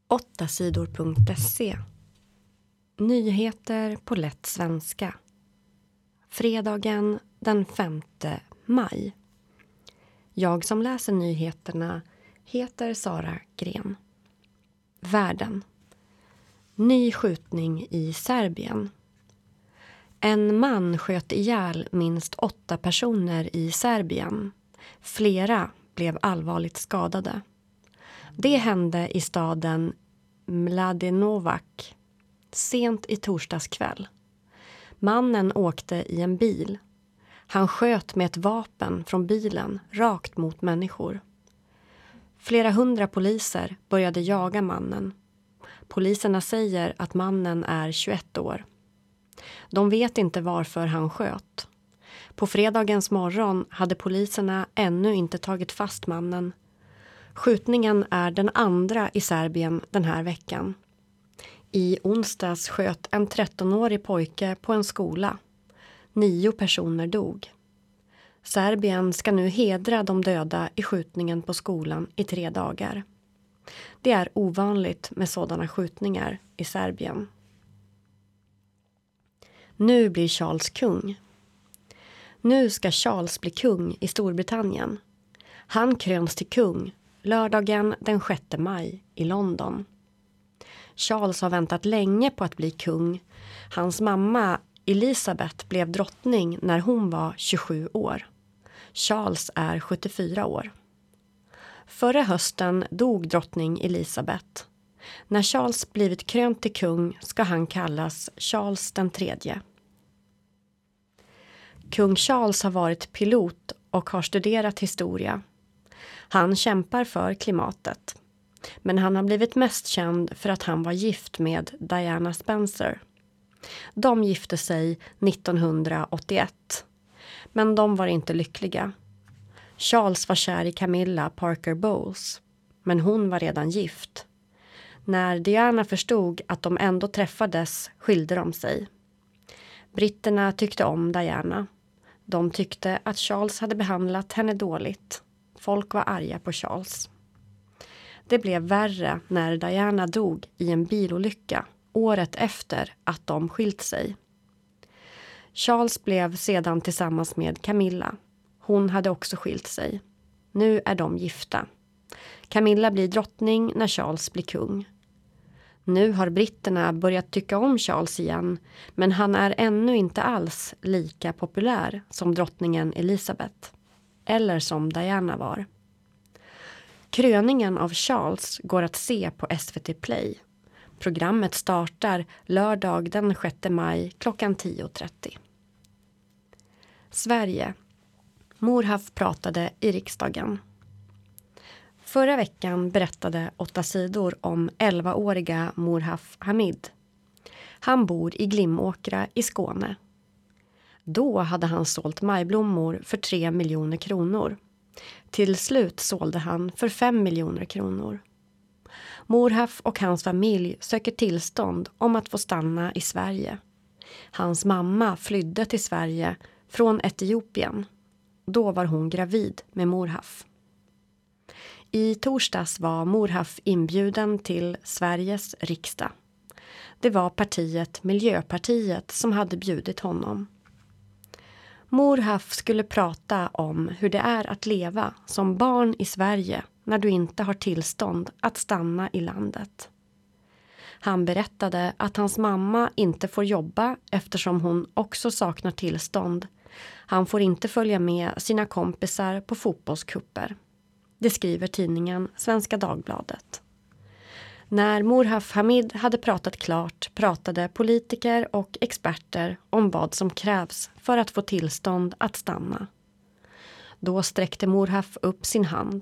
8sidor.se. Nyheter på lätt svenska. Fredagen den 5 maj. Jag som läser nyheterna heter Sara Gren. Världen. Ny skjutning i Serbien. En man sköt ihjäl minst 8 personer i Serbien. Flera blev allvarligt skadade. Det hände i staden Mladenovac sent i torsdags kväll. Mannen åkte i en bil. Han sköt med ett vapen från bilen rakt mot människor. Flera 100 poliser började jaga mannen. Poliserna säger att mannen är 21 år. De vet inte varför han sköt. På fredagens morgon hade poliserna ännu inte tagit fast mannen. Skjutningen är den andra i Serbien den här veckan. I onsdags sköt en 13-årig pojke på en skola. 9 personer dog. Serbien ska nu hedra de döda i skjutningen på skolan i 3 dagar. Det är ovanligt med sådana skjutningar i Serbien. Nu blir Charles kung. Nu ska Charles bli kung i Storbritannien. Han kröns till kung lördagen den 6 maj i London. Charles har väntat länge på att bli kung. Hans mamma Elizabeth blev drottning när hon var 27 år. Charles är 74 år. Förra hösten dog drottning Elizabeth. När Charles blivit krönt till kung ska han kallas Charles den tredje. Kung Charles har varit pilot och har studerat historia. Han kämpar för klimatet. Men han har blivit mest känd för att han var gift med Diana Spencer. De gifte sig 1981. Men de var inte lyckliga. Charles var kär i Camilla Parker Bowles. Men hon var redan gift. När Diana förstod att de ändå träffades skilde de sig. Britterna tyckte om Diana. De tyckte att Charles hade behandlat henne dåligt. Folk var arga på Charles. Det blev värre när Diana dog i en bilolycka året efter att de skilt sig. Charles blev sedan tillsammans med Camilla. Hon hade också skilt sig. Nu är de gifta. Camilla blir drottning när Charles blir kung. Nu har britterna börjat tycka om Charles igen, men han är ännu inte alls lika populär som drottningen Elizabeth. Eller som Diana var. Kröningen av Charles går att se på SVT Play. Programmet startar lördag den 6 maj klockan 10.30. Sverige. Morhaf pratade i riksdagen. Förra veckan berättade 8 sidor om 11-åriga Morhaf Hamid. Han bor i Glimåkra i Skåne. Då hade han sålt majblommor för 3 miljoner kronor. Till slut sålde han för 5 miljoner kronor. Morhaf och hans familj söker tillstånd om att få stanna i Sverige. Hans mamma flydde till Sverige från Etiopien. Då var hon gravid med Morhaf. I torsdags var Morhaf inbjuden till Sveriges riksdag. Det var partiet Miljöpartiet som hade bjudit honom. Morhaf skulle prata om hur det är att leva som barn i Sverige när du inte har tillstånd att stanna i landet. Han berättade att hans mamma inte får jobba eftersom hon också saknar tillstånd. Han får inte följa med sina kompisar på fotbollskupper. Det skriver tidningen Svenska Dagbladet. När Morhaf Hamid hade pratat klart pratade politiker och experter om vad som krävs för att få tillstånd att stanna. Då sträckte Morhaf upp sin hand.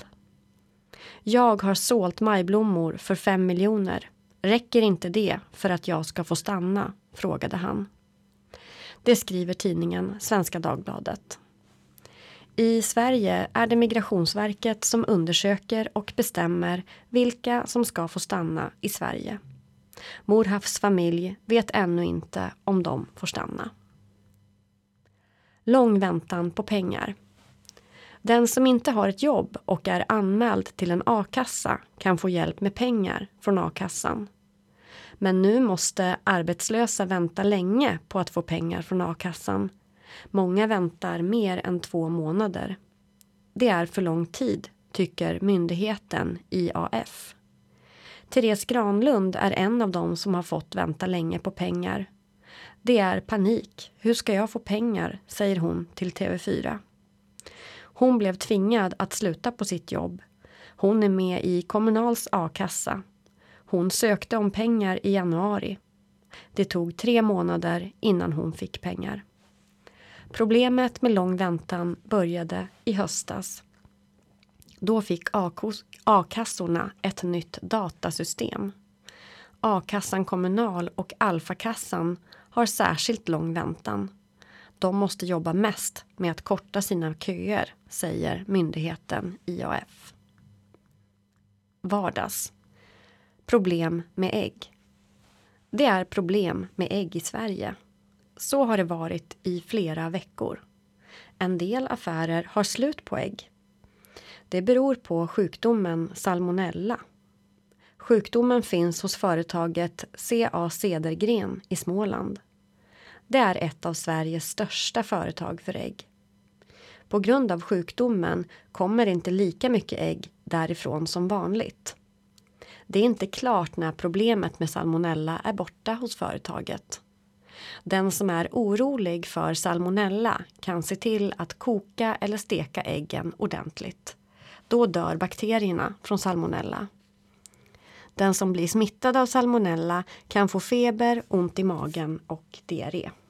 Jag har sålt majblommor för 5 miljoner. Räcker inte det för att jag ska få stanna? Frågade han. Det skriver tidningen Svenska Dagbladet. I Sverige är det Migrationsverket som undersöker och bestämmer vilka som ska få stanna i Sverige. Morhafs familj vet ännu inte om de får stanna. Lång väntan på pengar. Den som inte har ett jobb och är anmäld till en a-kassa kan få hjälp med pengar från a-kassan. Men nu måste arbetslösa vänta länge på att få pengar från a-kassan. Många väntar mer än 2 månader. Det är för lång tid, tycker myndigheten IAF. Therese Granlund är en av dem som har fått vänta länge på pengar. Det är panik. Hur ska jag få pengar, säger hon till TV4. Hon blev tvingad att sluta på sitt jobb. Hon är med i Kommunals a-kassa. Hon sökte om pengar i januari. Det tog 3 månader innan hon fick pengar. Problemet med lång väntan började i höstas. Då fick a-kassorna ett nytt datasystem. A-kassan Kommunal och Alfakassan har särskilt lång väntan. De måste jobba mest med att korta sina köer, säger myndigheten IAF. Vardags. Problem med ägg. Det är problem med ägg i Sverige. Så har det varit i flera veckor. En del affärer har slut på ägg. Det beror på sjukdomen salmonella. Sjukdomen finns hos företaget C.A. Cedergren i Småland. Det är ett av Sveriges största företag för ägg. På grund av sjukdomen kommer inte lika mycket ägg därifrån som vanligt. Det är inte klart när problemet med salmonella är borta hos företaget. Den som är orolig för salmonella kan se till att koka eller steka äggen ordentligt. Då dör bakterierna från salmonella. Den som blir smittad av salmonella kan få feber, ont i magen och diarré.